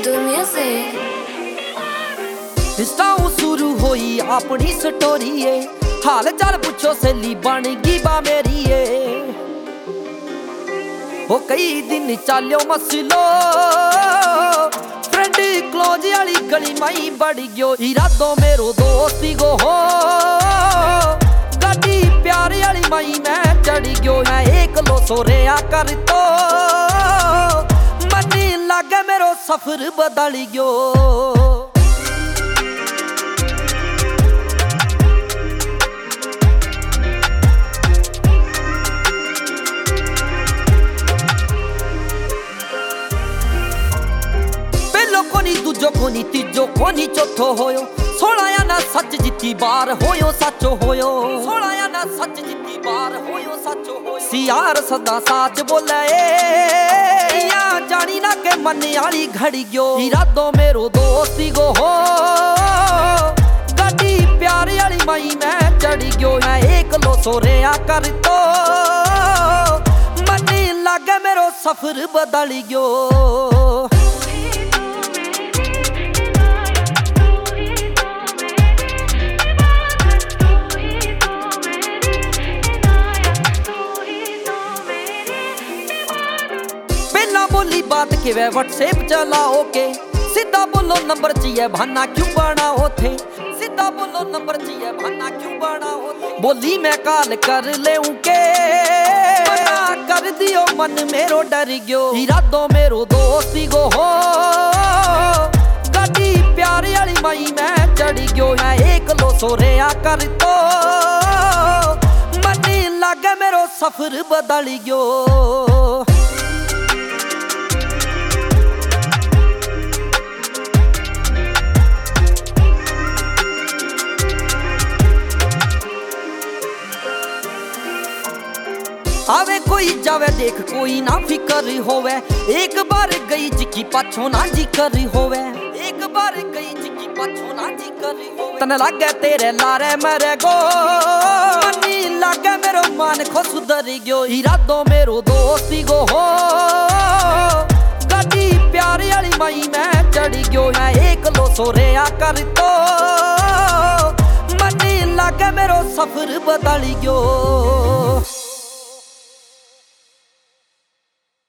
इंस्टाओ शुरू होई अपनी स्टोरी है, हाल चाल पूछो सहेली बन गई बा मेरी है। हो कई दिन चालो मसलो फ्रेंड क्लोज वाली गली माई बढ़ गयो, इरादो मेरो दोस्ती गो हो गाड़ी प्यार वाली माई मैं चढ़ गयो। मैं एक लो सोरे कर तो मनी लागे मेरो सफर बदल गयो। दूजो कोनी तीजो कोनी चौथो होयो, 16 ना सच जिती बार होयो सचो होयो। 16 ना सच जिती बार होयो सचो होयो। सियार सदा साच बोले या जानी ना के मन वाली घड़ी गयो, इरादो मेरो दोस्ती गो हो गाड़ी प्यार वाली माई मैं चढ़ गयो। मैं एक लो सोरे कर तो मनी लागे मेरो सफर बदल गयो। बोली बात के वे व्हाट्सएप चलाओ के, सीधा बोलो नंबर चाहिए बहाना क्यों बनाओ थे। सीधा बोलो नंबर चाहिए बहाना क्यों बनाओ थे। बोली मैं कॉल कर ले के मना कर दियो मन मेरो डर गयो, इरादो मेरो दोस्ती गो हो गाड़ी प्यार वाली माई मैं चढ़ गयो। मैं एक लो सोरे कर तो मनी लागे मेरो सफर बदल गयो। आवे कोई जावे देख कोई ना फिकर होवे, एक बार गई जिकी पाछो ना जिकर होवे। एक बार गई जिकी पाछो ना जिकर होवे। तने लागे तेरे लारे मेरे गो मनी लागे मेरो मान खो सुधर गयो, इरादो मेरो दोस्ती गो हो गाड़ी प्यार वाली माई मैं चढ़ गयो। मैं एक लो सोरे कर तो मनी लागे मेरो सफर बदल गयो।